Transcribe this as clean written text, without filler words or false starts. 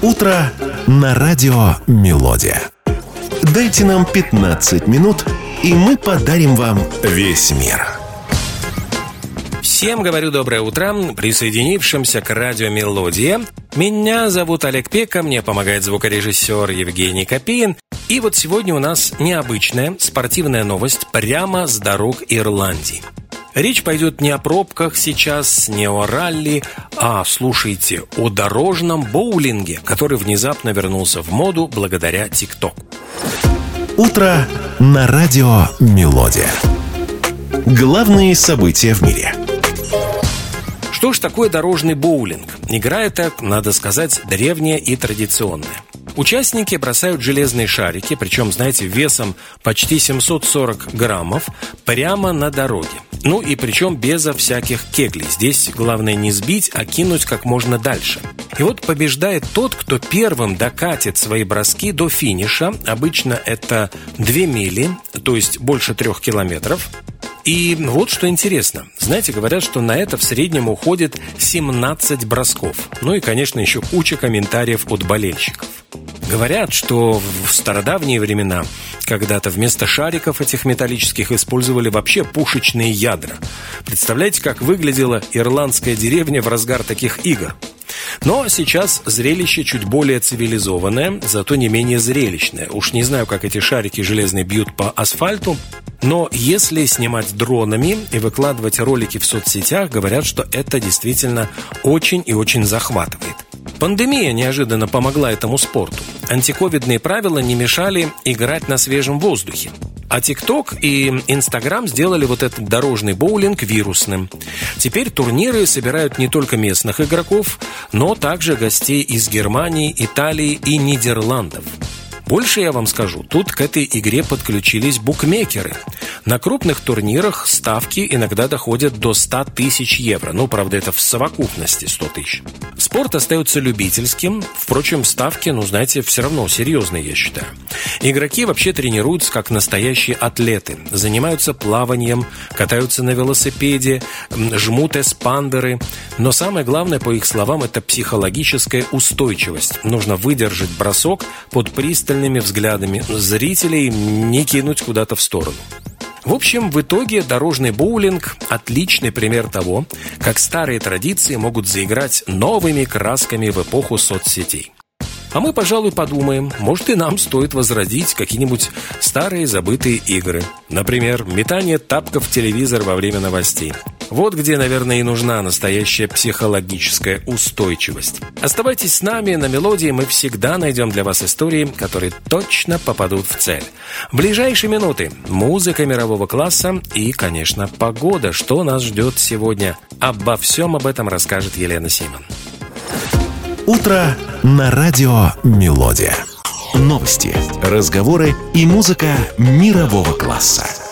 Утро на радио «Мелодия». Дайте нам 15 минут, и мы подарим вам весь мир. Всем говорю доброе утро, присоединившимся к радио «Мелодия». Меня зовут Олег Пека, мне помогает звукорежиссер Евгений Копеин. И вот сегодня у нас необычная спортивная новость прямо с дорог Ирландии. Речь пойдет не о пробках сейчас, не о ралли, а, слушайте, о дорожном боулинге, который внезапно вернулся в моду благодаря ТикТок. Утро на радио «Мелодия». Главные события в мире. Что ж такое дорожный боулинг? Игра эта, надо сказать, древняя и традиционная. Участники бросают железные шарики, причем, знаете, весом почти 740 граммов, прямо на дороге. Ну и причем безо всяких кеглей. Здесь главное не сбить, а кинуть как можно дальше. И вот побеждает тот, кто первым докатит свои броски до финиша. Обычно это 2 мили, то есть больше 3 километров. И вот что интересно. Знаете, говорят, что на это в среднем уходит 17 бросков. Ну и, конечно, еще куча комментариев от болельщиков. Говорят, что в стародавние времена когда-то вместо шариков этих металлических использовали вообще пушечные ядра. Представляете, как выглядела ирландская деревня в разгар таких игр? Но сейчас зрелище чуть более цивилизованное, зато не менее зрелищное. Уж не знаю, как эти шарики железные бьют по асфальту, но если снимать дронами и выкладывать ролики в соцсетях, говорят, что это действительно очень и очень захватывает. Пандемия неожиданно помогла этому спорту. Антиковидные правила не мешали играть на свежем воздухе. А ТикТок и Инстаграм сделали вот этот дорожный боулинг вирусным. Теперь турниры собирают не только местных игроков, но также гостей из Германии, Италии и Нидерландов. Больше я вам скажу, тут к этой игре подключились букмекеры. На крупных турнирах ставки иногда доходят до 100 тысяч евро. Ну, правда, это в совокупности 100 тысяч. Спорт остается любительским. Впрочем, ставки, знаете, все равно серьезные, я считаю. Игроки вообще тренируются как настоящие атлеты. Занимаются плаванием, катаются на велосипеде, жмут эспандеры. Но самое главное, по их словам, это психологическая устойчивость. Нужно выдержать бросок под пристальными взглядами зрителей, не кинуть куда-то в сторону. В общем, в итоге дорожный боулинг – отличный пример того, как старые традиции могут заиграть новыми красками в эпоху соцсетей. А мы, пожалуй, подумаем, может и нам стоит возродить какие-нибудь старые забытые игры. Например, метание тапков в телевизор во время новостей. Вот где, наверное, и нужна настоящая психологическая устойчивость. Оставайтесь с нами на «Мелодии», мы всегда найдем для вас истории, которые точно попадут в цель. В ближайшие минуты музыка мирового класса и, конечно, погода. Что нас ждет сегодня? Обо всем об этом расскажет Елена Симон. Утро на радио «Мелодия». Новости, разговоры и музыка мирового класса.